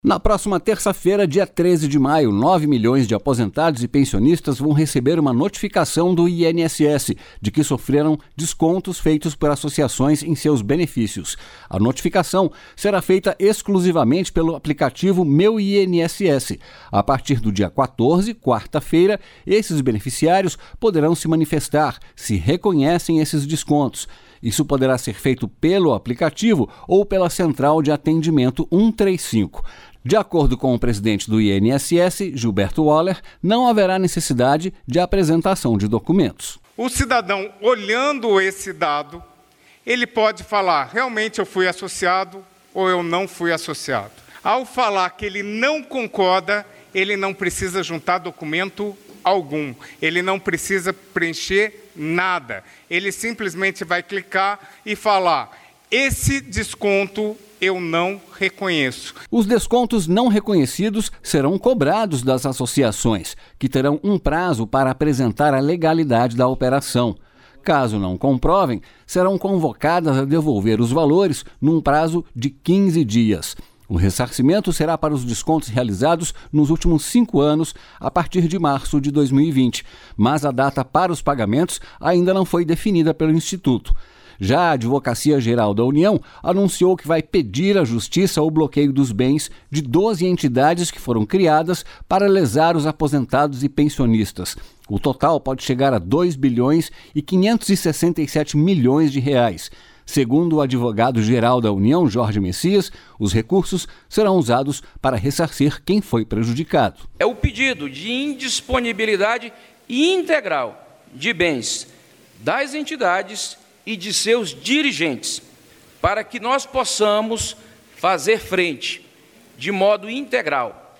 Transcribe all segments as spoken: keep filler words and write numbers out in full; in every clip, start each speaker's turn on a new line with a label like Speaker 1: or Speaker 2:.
Speaker 1: Na próxima terça-feira, dia treze de maio, nove milhões de aposentados e pensionistas vão receber uma notificação do I N S S de que sofreram descontos feitos por associações em seus benefícios. A notificação será feita exclusivamente pelo aplicativo Meu I N S S. A partir do dia quatorze, quarta-feira, esses beneficiários poderão se manifestar se reconhecem esses descontos. Isso poderá ser feito pelo aplicativo ou pela Central de Atendimento cento e trinta e cinco. De acordo com o presidente do I N S S, Gilberto Waller, não haverá necessidade de apresentação de documentos.
Speaker 2: O cidadão, olhando esse dado, ele pode falar, realmente eu fui associado ou eu não fui associado. Ao falar que ele não concorda, ele não precisa juntar documento algum, ele não precisa preencher nada. Ele simplesmente vai clicar e falar, esse desconto eu não reconheço.
Speaker 1: Os descontos não reconhecidos serão cobrados das associações, que terão um prazo para apresentar a legalidade da operação. Caso não comprovem, serão convocadas a devolver os valores num prazo de quinze dias. O ressarcimento será para os descontos realizados nos últimos cinco anos, a partir de março de dois mil e vinte, mas a data para os pagamentos ainda não foi definida pelo Instituto. Já a Advocacia Geral da União anunciou que vai pedir à Justiça o bloqueio dos bens de doze entidades que foram criadas para lesar os aposentados e pensionistas. O total pode chegar a dois bilhões e quinhentos e sessenta e sete milhões de reais. Segundo o advogado-geral da União, Jorge Messias, os recursos serão usados para ressarcir quem foi prejudicado.
Speaker 3: É o pedido de indisponibilidade integral de bens das entidades e de seus dirigentes, para que nós possamos fazer frente de modo integral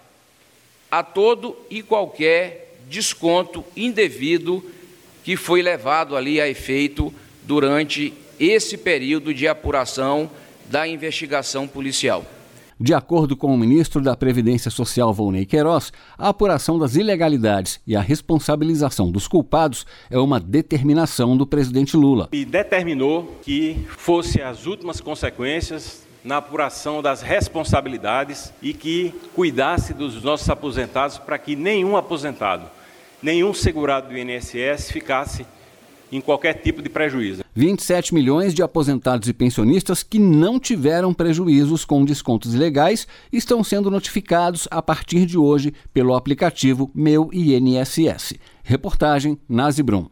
Speaker 3: a todo e qualquer desconto indevido que foi levado ali a efeito durante esse período de apuração da investigação policial.
Speaker 1: De acordo com o ministro da Previdência Social, Volney Queiroz, a apuração das ilegalidades e a responsabilização dos culpados é uma determinação do presidente Lula.
Speaker 4: E determinou que fosse as últimas consequências na apuração das responsabilidades e que cuidasse dos nossos aposentados para que nenhum aposentado, nenhum segurado do I N S S ficasse em qualquer tipo de prejuízo.
Speaker 1: vinte e sete milhões de aposentados e pensionistas que não tiveram prejuízos com descontos ilegais estão sendo notificados a partir de hoje pelo aplicativo Meu I N S S. Reportagem Nazi Brum.